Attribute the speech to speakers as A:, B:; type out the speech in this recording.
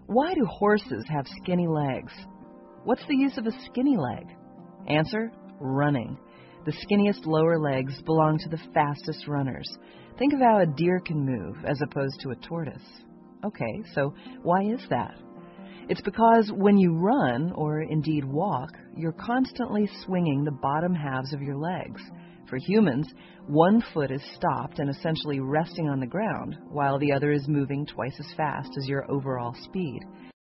A: Why do horses have skinny legs? What's the use of a skinny leg? Answer: running. The skinniest lower legs belong to the fastest runners. Think of how a deer can move as opposed to a tortoise. Okay, so why is that? It's because when you run, or indeed walk, you're constantly swinging the bottom halves of your legs. For humans, one foot is stopped and essentially resting on the ground, while the other is moving twice as fast as your overall speed.